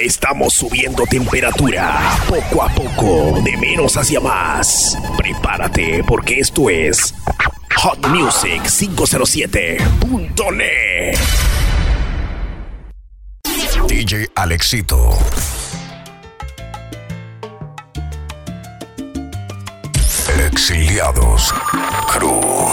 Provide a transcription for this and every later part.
Estamos subiendo temperatura poco a poco, de menos hacia más. Prepárate porque esto es Hot Music 507.net. DJ Alexito. Exiliados Crew.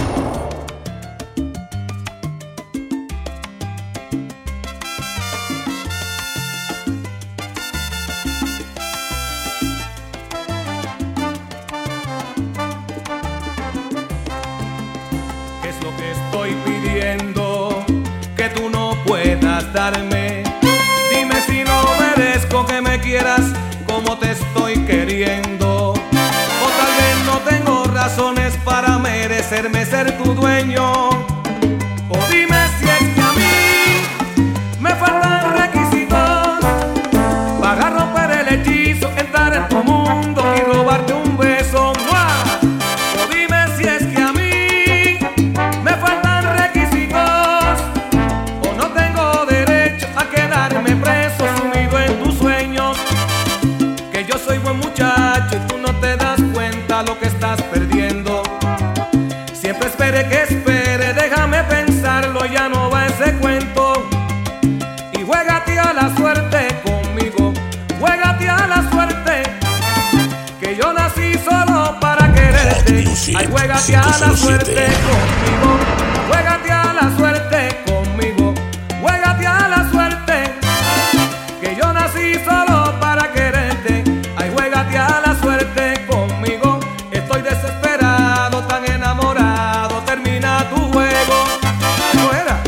¿Qué es lo que estoy pidiendo que tú no puedas darme? Dime si no merezco que me quieras como te estoy queriendo. O tal vez no tengo razones para merecerme ser tu dueño. O dime si es que a mí me faltan requisitos para romper el hechizo, entrar en tu mundo y robarte un beso. O dime si es que a mí me faltan requisitos o no tengo derecho a quedarme preso, sumido en tus sueños. Que yo soy buen muchacho y tú no te das cuenta lo que estás perdiendo. Siempre espere que espere, déjame pensarlo, ya no va ese cuento. Y juégate a la suerte conmigo, juégate a la suerte, que yo nací solo para quererte. Ay, juégate a la suerte conmigo, juégate a la suerte conmigo, juégate a la suerte, que yo nací solo para quererte. Ay, juégate a la suerte conmigo, estoy desesperado, tan enamorado, termina tu juego. ¿No era?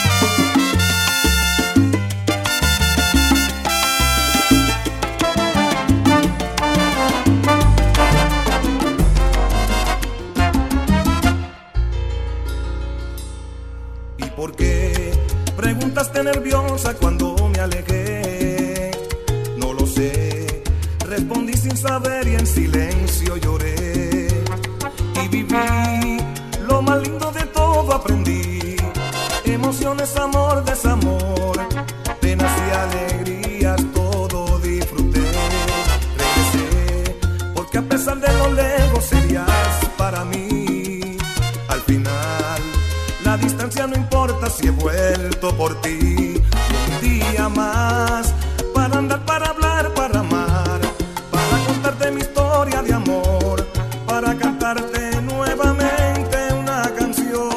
¿Y por qué preguntaste nerviosa cuando me alejé? No lo sé, respondí sin saber y en silencio lloré. Y viví lo más lindo de todo, aprendí emociones, amor, desamor, penas y alegrías, todo disfruté. Regresé porque a pesar de lo lejos serías para mí. Al final la distancia no importa si he vuelto por ti. Un día más para andar, para hablar, para amar, para contarte mi historia de amor, para cantarte nuevamente una canción.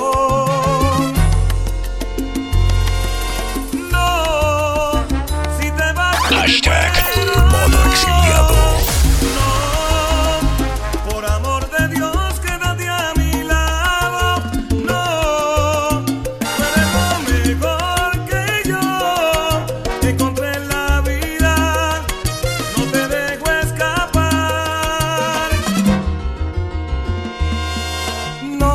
No, si te vas Hashtag modo exiliado. no, por amor de Dios quédate a mi lado. No, tú eres lo mejor que yo encontré en la vida. No te dejo escapar. No,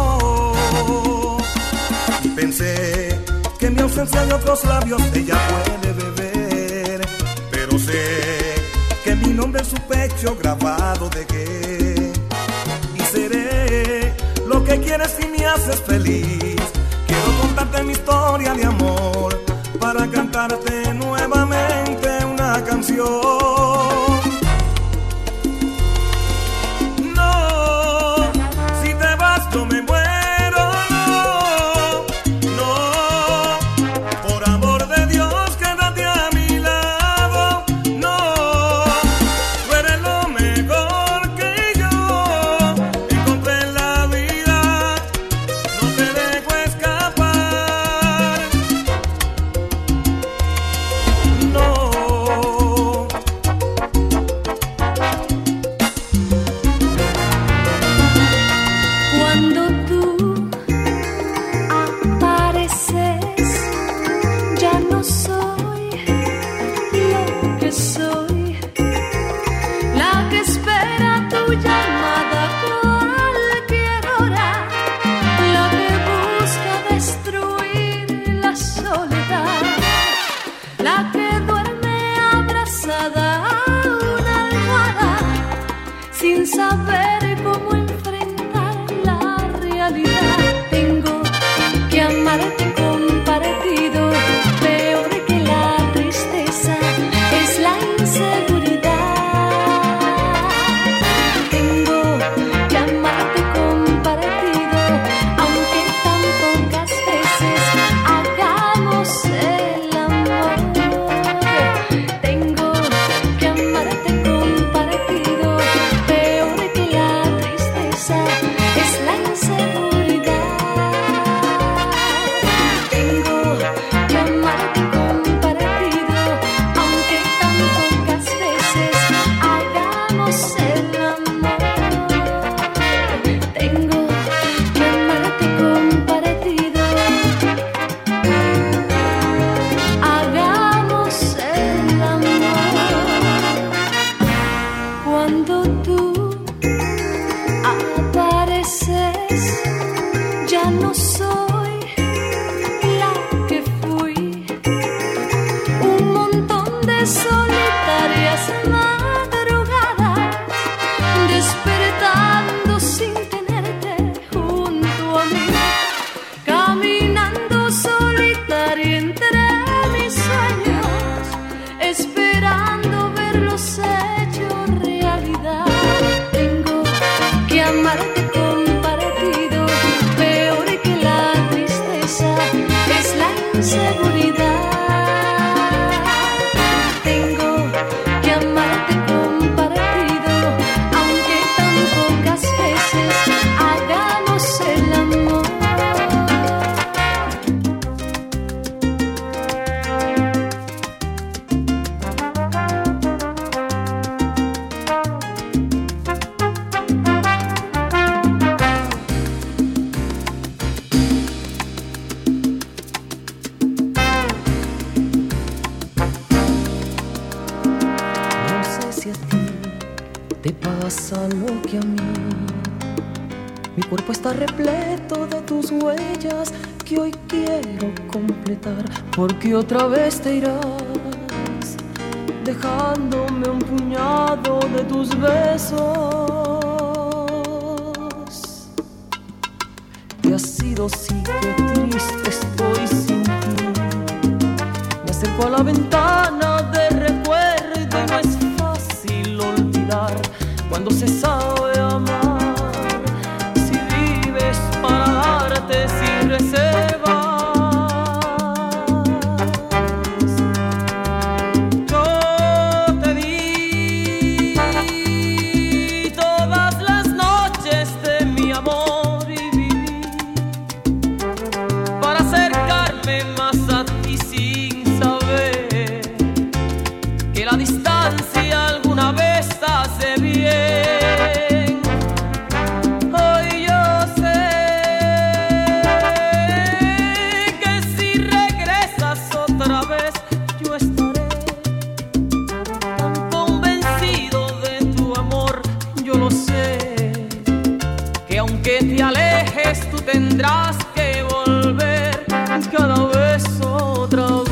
y pensé que en mi ausencia de otros labios ella puede beber, pero sé que mi nombre en su pecho grabado dejé. Y seré lo que quieres y me haces feliz. Quiero contarte mi historia de amor, para cantarte nuevamente una canción. No, si te vas yo me muero. No, no, por amor de Dios quédate a mi lado. No, tú eres lo mejor que yo encontré en la vida. No te dejo escapar. No. Cuando tú apareces, ya no soy lo que soy, la que espera tu llamada a cualquier hora, la que busca destruir la soledad, la que duerme abrazada a una almohada, sin saber cómo enfrentar la realidad. Tengo que amarte compartido, peor que la tristeza, es las madrugadas, despertando sin tenerte junto a mí, caminando solitaria entre mis sueños, esperando verlos hechos realidad. Tengo que amarte compartido, peor que la tristeza es la inseguridad. Lo que a mí, mi cuerpo está repleto de tus huellas que hoy quiero completar, porque otra vez te irás dejándome un puñado de tus besos. Y ha sido sí que triste estoy sin ti. Me acerco a la ventana de recuerdo y no es fácil olvidar cuando se sabe amar, si vives para darte sin reservas. Yo te di todas las noches de mi amor y viví para acercarme más a ti sin saber que la distancia alguna vez hace bien. Tendrás que volver cada vez otra vez.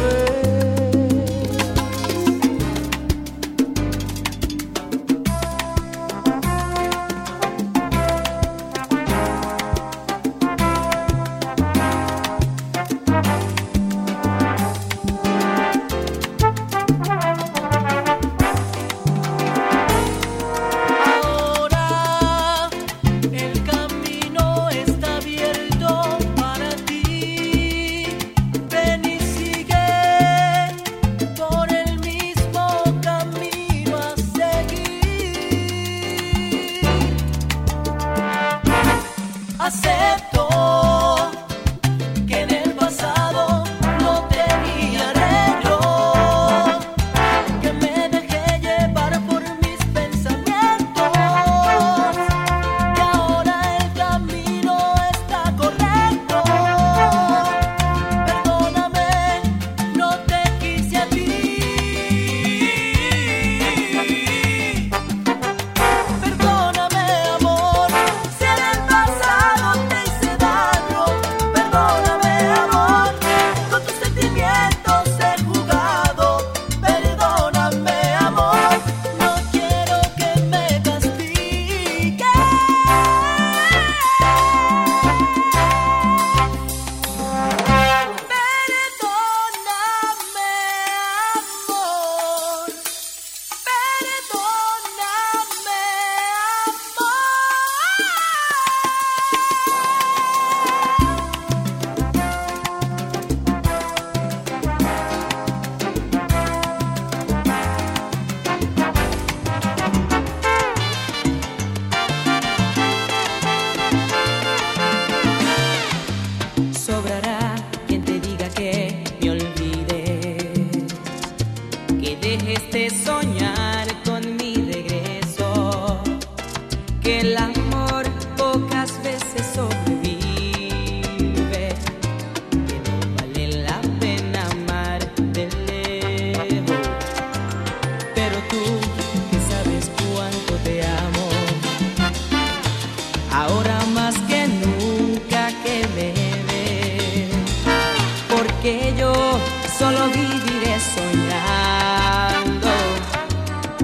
que yo solo viviré soñando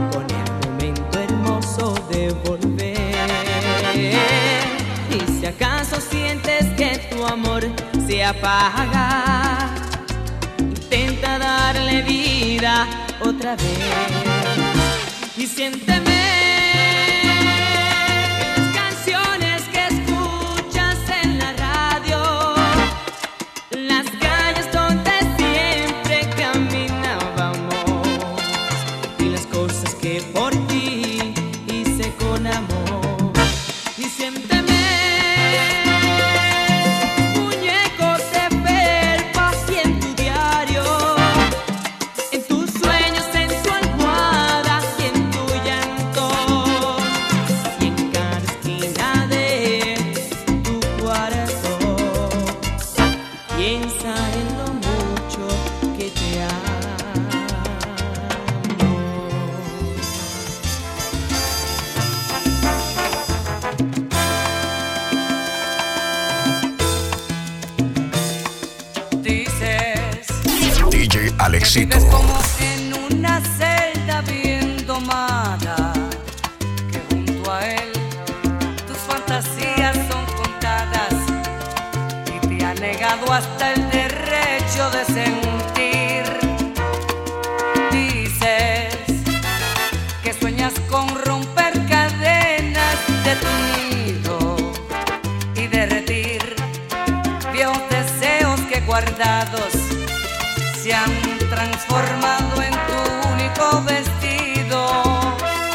apaga. Intenta darle vida otra vez y siénteme en las canciones que escuchas en la radio, las calles donde siempre caminábamos y las cosas que por ti hice con amor. Y siénteme Alexito. Vives como en una celda bien domada, que junto a él tus fantasías son contadas y te ha negado hasta el derecho de sentir. Dices que sueñas con romper cadenas de tu nido y derretir viejos deseos que guardados se han transformado en tu único vestido.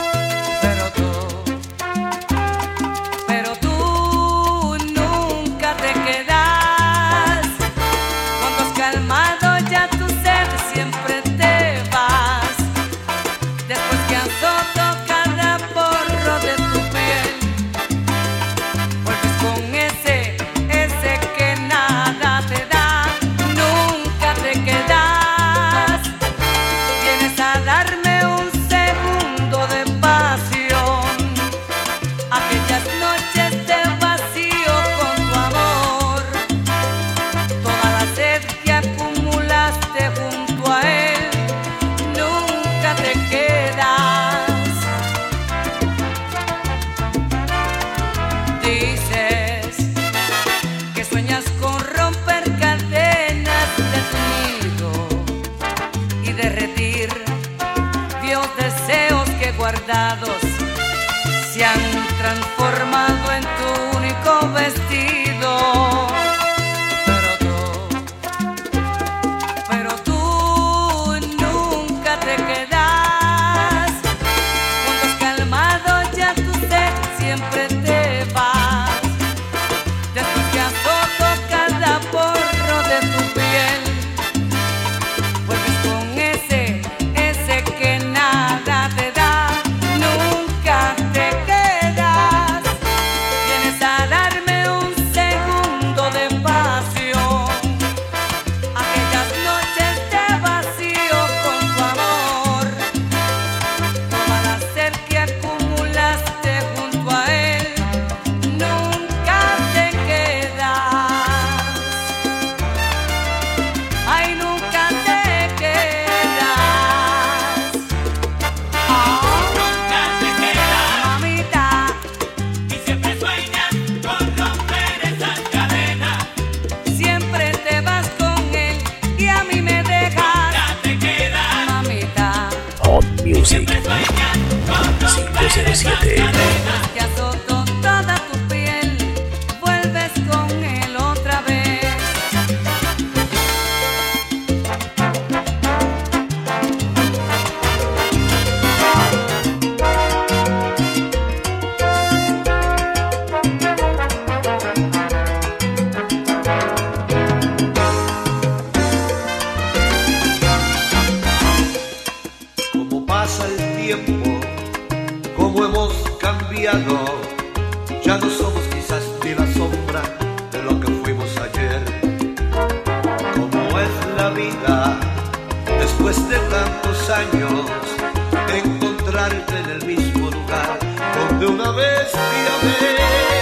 Pero tú nunca te quedas. Cuando has calmado ya tu sed siempre te vas. Después que han soto cada porro de tu piel, vuelves con ese que nada te da. Nunca te quedas. Guardados se han transformado en tu único vestido. Pero tú nunca te quedas. Cuando has calmado ya tu sed siempre te vas. Después que azoto cada porro de tu piel, vuelves con ese que nada te da. Nunca te quedas, vienes a darme un segundo de pasión. Aquellas noches de vacío con tu amor, toda la sed que acumulaste junto a él. Nunca te quedas, ay, nunca te quedas. Music 507. Que azoto toda tu piel, vuelves con él otra vez. Cómo hemos cambiado, ya no somos quizás ni la sombra de lo que fuimos ayer. Cómo es la vida después de tantos años, encontrarte en el mismo lugar donde una vez te amé.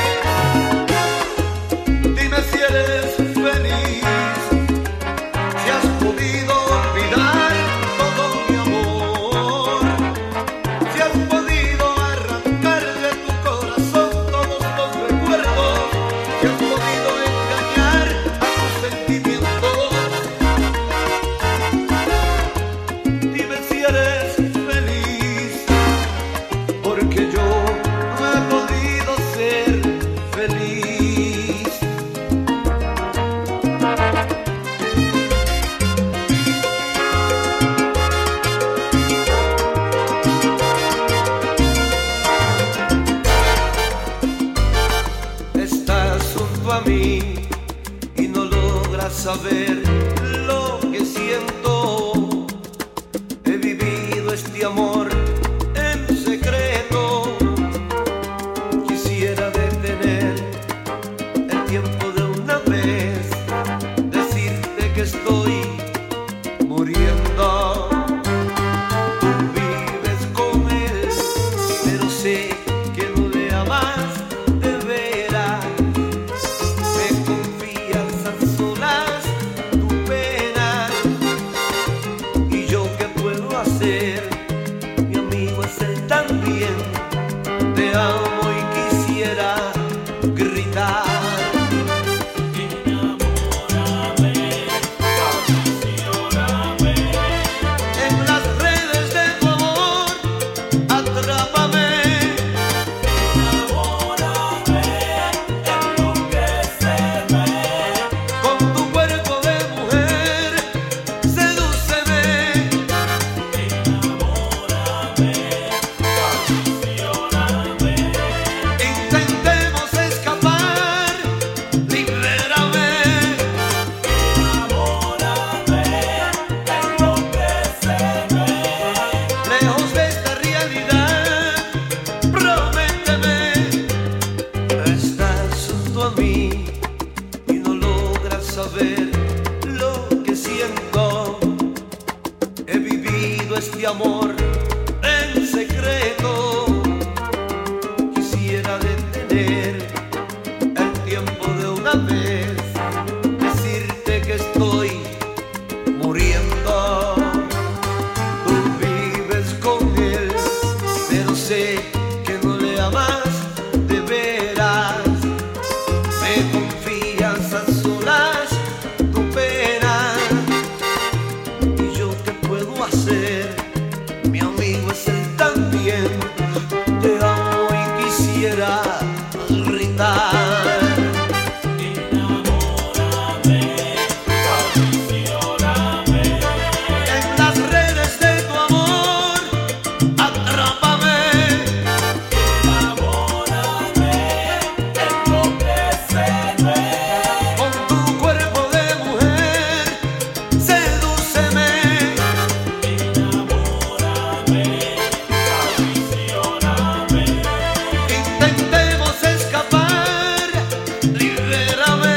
Dime si eres feliz, si has podido olvidar todo mi amor, si has podido arrancar de tu corazón todos los recuerdos, si has podido engañar a tus sentimientos. saber lo que siento. He vivido este amor en secreto. Quisiera detener el tiempo de una vez, decirte que estoy muriendo. Tú vives con él, pero sé que no le amas de veras. Me confías a solas tu pena. ¿Y yo qué puedo hacer? Mi amigo es él también. Te amo y quisiera gritar. En las redes de tu amor, atrápame. Con tu cuerpo de mujer, sedúceme. Intentemos escapar, libérame. Lejos de esta realidad, prométeme. Estás junto a mí y no logras saber lo que siento. He vivido este amor en secreto. Quisiera detener el tiempo de una vez, decirte que estoy muriendo. Tú vives con él, pero sé que no le amas de veras. Me confías a solas tu pena. ¿Y yo qué puedo hacer? Mi amigo es él también. Te amo y quisiera gritar. En las redes de tu amor, atrápame. Con tu cuerpo de mujer, sedúceme. Intentemos escapar, libérame.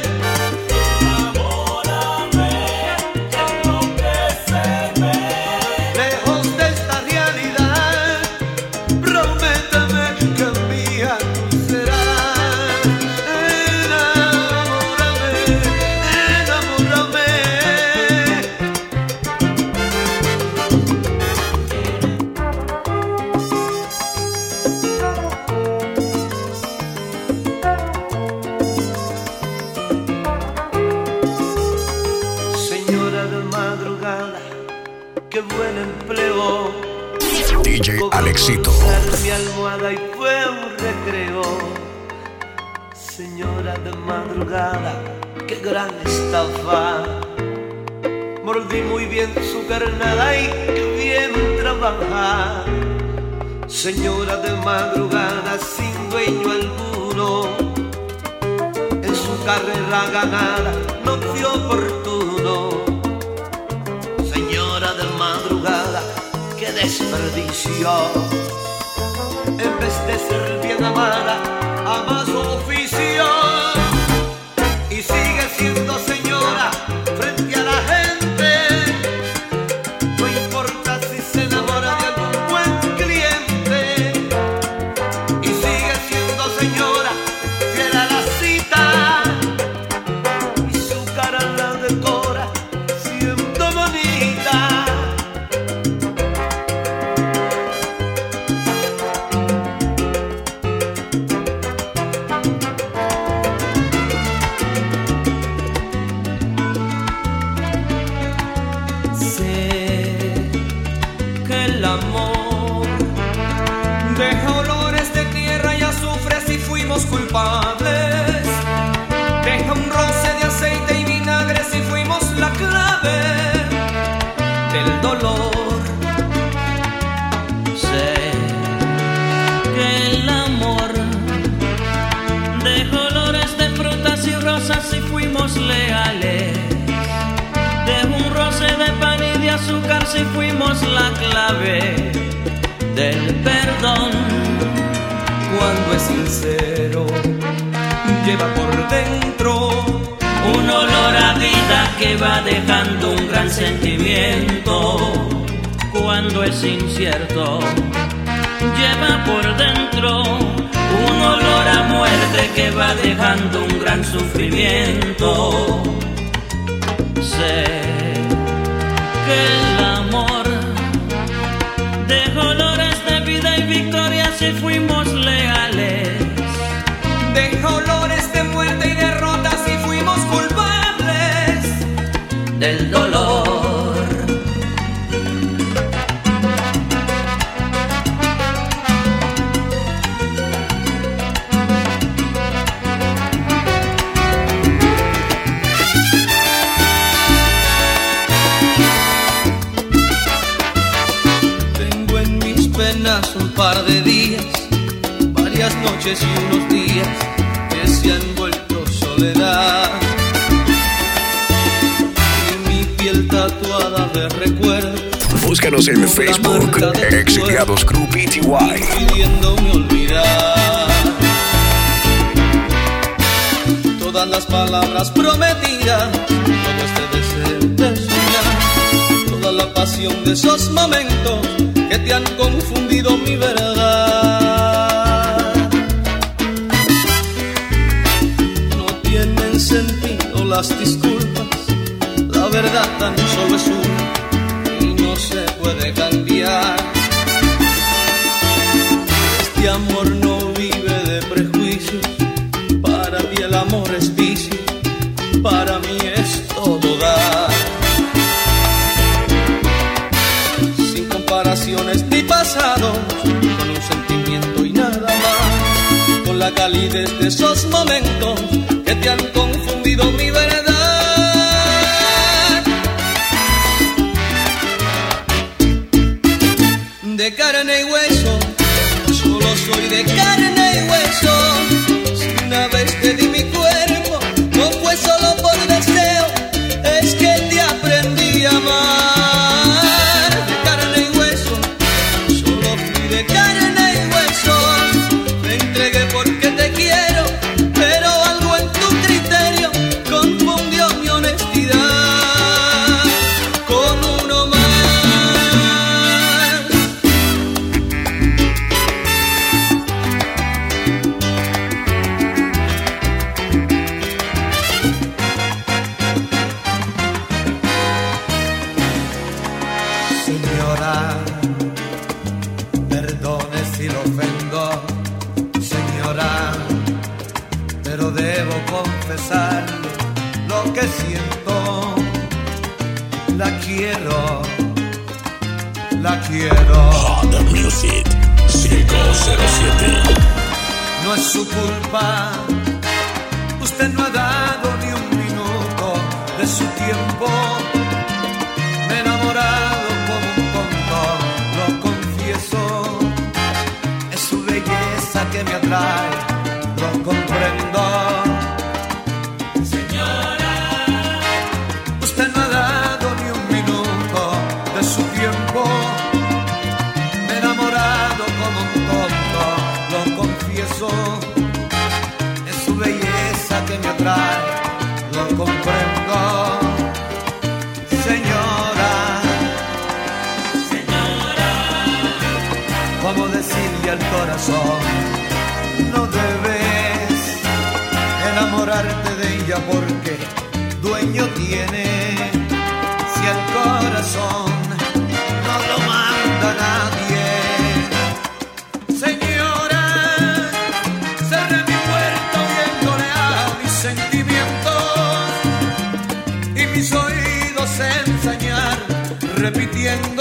Lejos de esta realidad, prométeme que mía tú serás. Enamórame, enamórame. Señora de madrugada, qué buen empleo. DJ Alexito. Usar mi almohada y fue un recreo. Señora de madrugada, qué gran estafa. Mordí muy bien su carnada y qué bien trabaja. Señora de madrugada, sin dueño alguno, en su carrera ganada no fue oportuno. Señora de madrugada, qué desperdicio. En vez de ser bien amada, ama su oficio. Y sigue siendo señora frente a la gente. No importa si se enamora de algún buen cliente. Y sigue siendo señora fiel a la cita. Y su cara la decora siendo bonita. culpables. Deja un roce de aceite y vinagre si fuimos la clave del dolor. Sé que el amor deja olores de frutas y rosas si fuimos leales. azúcar si fuimos la clave del perdón. Cuando es sincero, lleva por dentro un olor a vida que va dejando un gran sentimiento. Cuando es incierto, lleva por dentro un olor a muerte que va dejando un gran sufrimiento. Sé que el amor deja olores de vida y victoria si fuimos leales. deja olores de muerte y derrota si fuimos culpables del dolor. Tengo en mis penas un par de días, varias noches y unos días que se han vuelto soledad, y mi piel tatuada de recuerdos. Búscanos en Facebook, Exiliados Crew Pty. Pidiéndome olvidar todas las palabras prometidas, todo este deseo de soñar, toda la pasión de esos momentos que te han confundido mi verdad. No tienen sentido las disculpas, la verdad tan solo es una y no se puede cambiar. Este amor no vive de prejuicios, para ti el amor es vicio, para mí es todo dar. Sin comparaciones ni pasados, con un sentimiento y nada más, con la calidez de esos momentos que te han confundido mi verdad. De carne y hueso, solo soy de carne y hueso. Si una vez te di mi cuerpo, no fue solo por deseo, es que te aprendí a amar. De carne y hueso, solo fui de carne y hueso. Me entregué porque te quiero, pero algo en tu criterio confundió mi honestidad con uno más. Señora, perdone si lo ofendo, señora, pero debo confesarle lo que siento. La quiero, la quiero. Hot Music 507. No es su culpa, usted no ha dado ni un minuto de su tiempo. Me he enamorado como un tonto, lo confieso. Es su belleza que me atrae, lo comprendo. Señora, usted no ha dado ni un minuto de su tiempo. Me he enamorado como un tonto, lo confieso. Es su belleza que me atrae, lo comprendo. Señora, señora, ¿cómo decirle al corazón? No debes enamorarte de ella porque dueño tiene. Si el corazón no lo manda nadie. Señora, cerré mi puerta oyéndole a mis sentimientos y mis oídos ensañar repitiendo.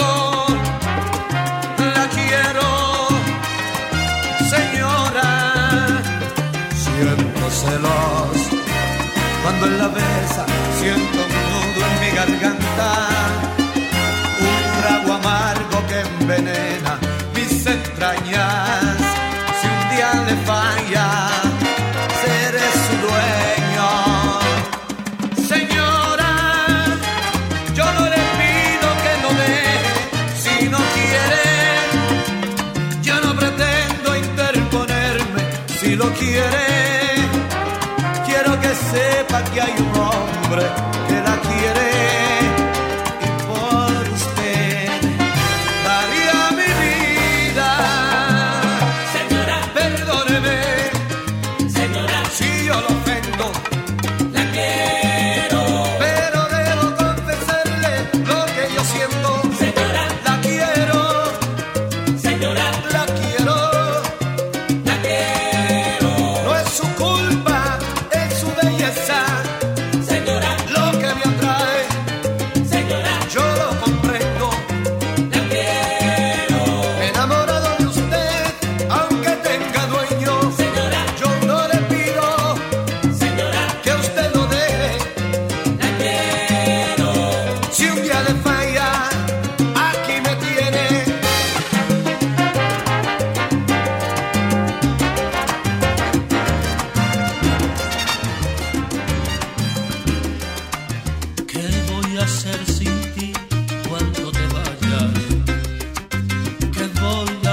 La quiero, señora. Siento celos cuando en la besa, siento un nudo en mi garganta, un trago amargo que envenena mis entrañas. Si un día le falla, seré su dueño. Señora, yo no le pido que no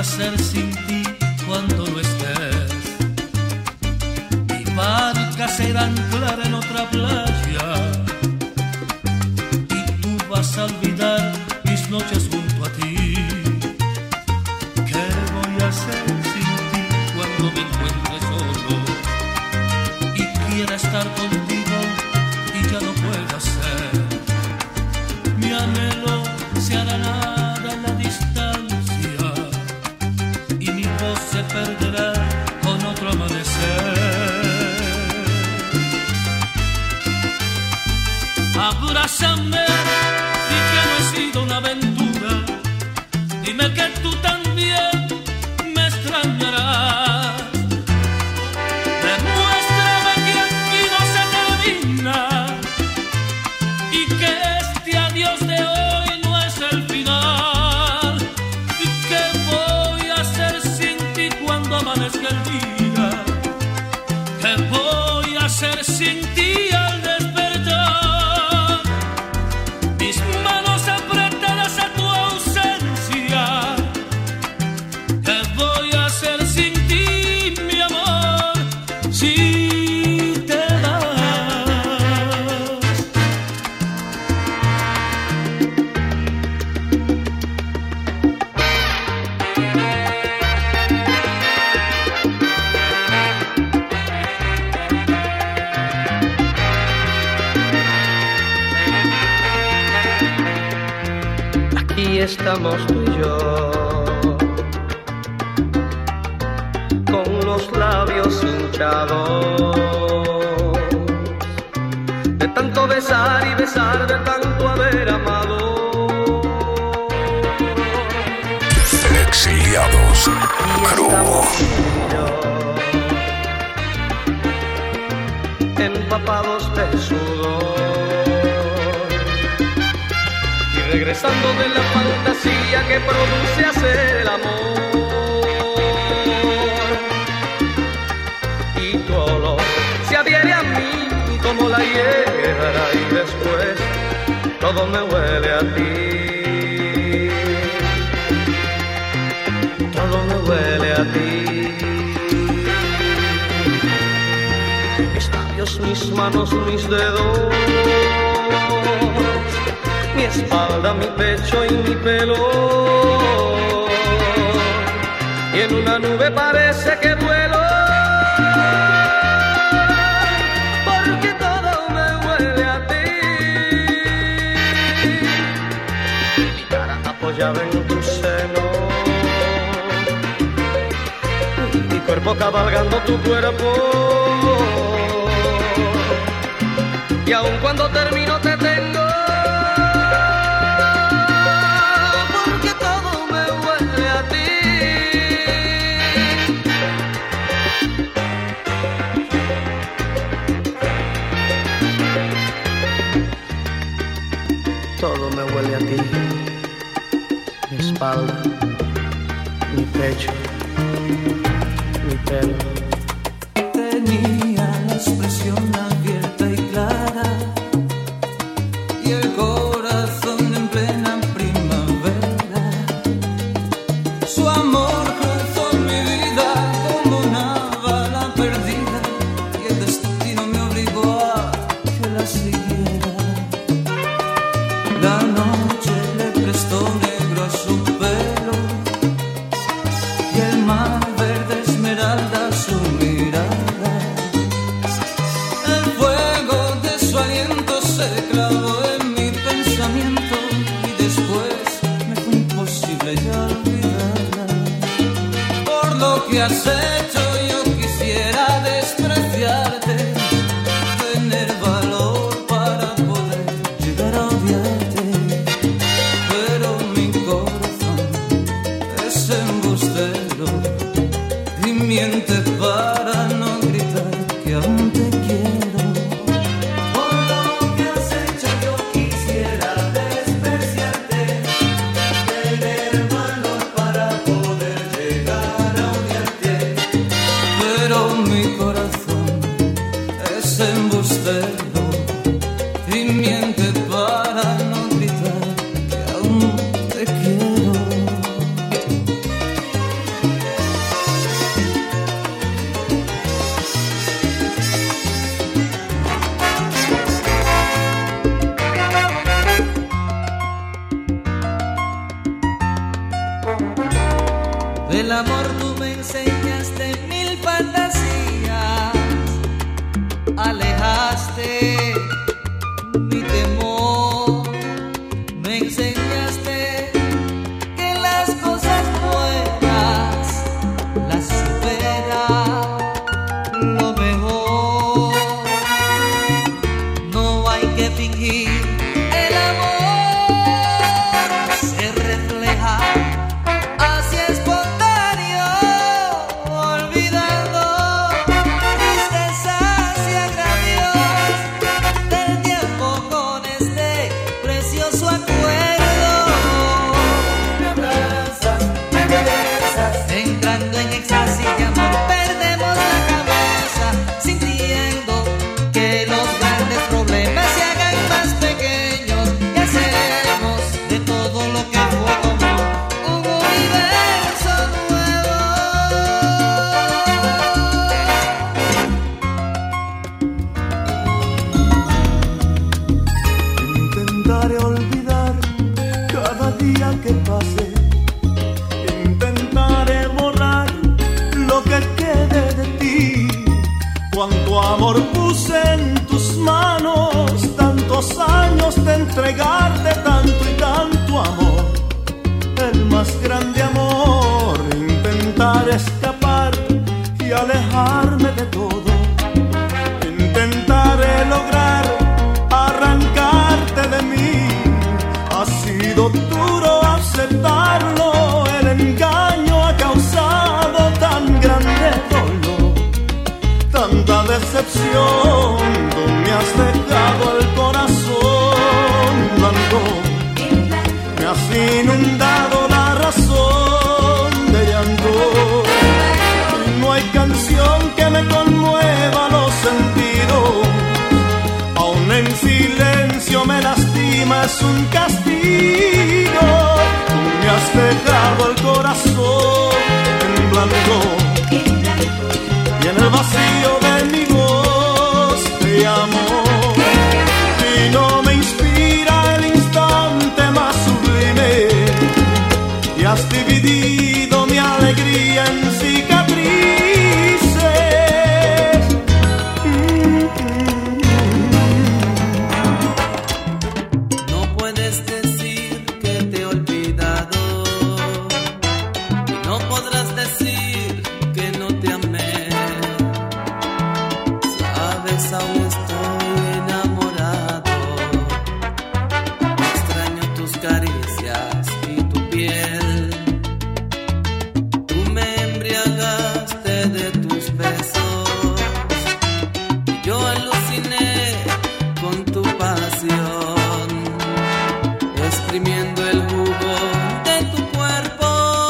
hacer sin ti cuando no estés? Mi barca será anclar en otra playa y tú vas a olvidar mis noches junto a ti. ¿Qué voy a hacer sin ti cuando me encuentre solo y quiera estar contigo y ya no pueda ser? Mi anhelo se hará nada en la distancia y mi voz se perderá con otro amanecer. Abrázame, di que no he sido una aventura, dime que tú también me extrañarás. Demuéstrame que aquí no se termina y que este adiós de hoy no es el final. ¿Y qué voy a hacer sin ti cuando amanezca el día? ¿Qué voy a hacer sin ti al despertar? Mis manos apretadas a tu ausencia. ¿Qué voy a hacer sin ti, mi amor, si te vas? Aquí estamos tú y yo, con los labios hinchados, de tanto besar y besar, de tanto haber amado. Exiliados Crew. Empapados de sudor y regresando de la fantasía que produce hacer el amor, y tu olor se adhiere a mí como la hierba y después todo me huele a ti, todo me huele a ti. Mis labios, mis manos, mis dedos, mi espalda, mi pecho y mi pelo, y en una nube parece que vuelo, porque todo me huele a ti. Mi cara apoyada en tu seno, mi cuerpo cabalgando tu cuerpo, y aun cuando termino te tengo, porque todo me huele a ti. Todo me huele a ti, mi espalda, mi pecho, mi pelo. Tenía la expresión abierta y clara y el corazón en plena primavera. Su amor cruzó mi vida como una bala perdida y el destino me obligó a que la siguiera. La noche le prestó negro a su pelo y el mar verde esmeralda su mirada. El fuego de su aliento se clavó en mi pensamiento y después me fue imposible ya olvidarla. Por lo que has hecho yo quisiera despreciarte, tener valor para poder llegar a odiarte, pero mi corazón es embustero y miente para no gritar que aún te quiero. Por lo que has hecho yo quisiera despreciarte, tener valor para poder llegar a odiarte, pero mi corazón es embustero y miente para no gritar que aún te quiero. Del amor tú me enseñaste mil fantasías, alejaste mi temor, me enseñaste que las cosas buenas las supera lo mejor. No hay que fingir, el amor se refleja así espontáneo, olvidando tristezas y agravios del tiempo con este precioso acuerdo. Me abrazas, me besas, entrando en éxtasis de amor, perdemos la cabeza, sintiendo que los grandes problemas se hagan más pequeños y hacemos de todo lo que fue común un universo nuevo. Intentaré olvidar cada día que pase, intentaré borrar lo que quede de ti. Cuánto amor puse en tus manos, tantos años de entregarte tanto y tanto amor, el más grande amor. Intentaré escapar y alejarme de todo, intentaré lograr arrancarte de mí. Ha sido duro aceptarlo, el engaño ha causado tan grande dolor, tanta decepción. Tú me has dejado el corazón blanco, me has inundado la razón de llanto. No hay canción que me conmueva los sentidos, aún en silencio me lastima, es un castigo. Tú me has dejado el corazón en blanco, y en el vacío de mi voz te amo, y no me inspira el instante más sublime, y has dividido mi alegría en cicatrices. No puedes decir que te he olvidado, y no podrás decir que no te amé. Sabes, aún estoy enamorado, extraño tus caricias y tu piel. Tú me embriagaste de tus besos, y yo aluciné con tu pasión, exprimiendo el jugo de tu cuerpo.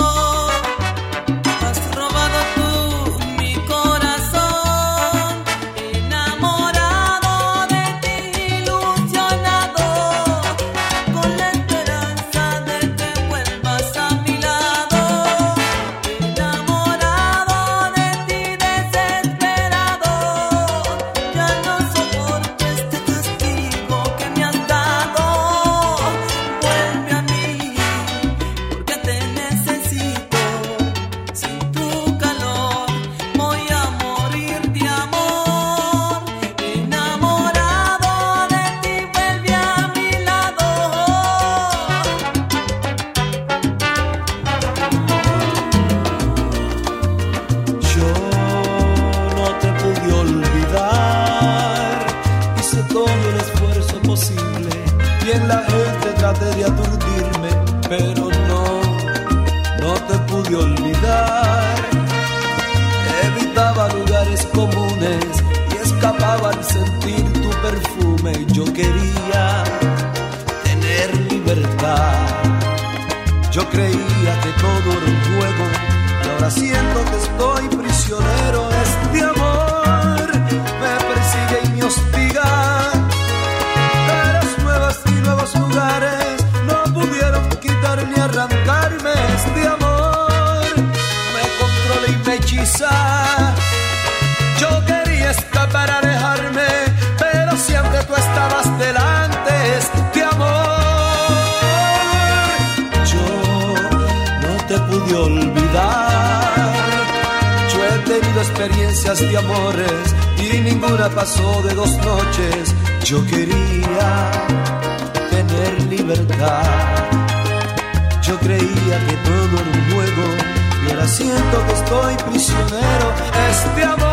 Has robado tú mi corazón, enamorado de ti, ilusionado, con la esperanza de que vuelvas a mi lado. Enamorado de ti, desesperado, ya no soporto este castigo que me has dado. Vuelve a mí, porque te necesito. Sin tu calor voy a morir de amor. Enamorado de ti, vuelve a mi lado. Yo no te pude olvidar, hice todo el esfuerzo posible y en la gente traté de aturdirme, pero no te pude olvidar. Evitaba lugares comunes y escapaba al sentir tu perfume. Yo quería tener libertad, yo creía que todo era un juego, y ahora siento que estoy prisionero. Este amor me persigue y me hostiga, caras nuevas y nuevos lugares no pudieron quitar ni arrancarme. Este amor me controla y me hechiza. Yo quería escapar, alejarme, pero siempre tú estabas delante. Este amor yo no te pude pude olvidar. Yo he tenido experiencias de amores y ninguna pasó de 2 noches. Yo quería tener libertad. Yo creía que todo era un juego y ahora siento que estoy prisionero. Este amor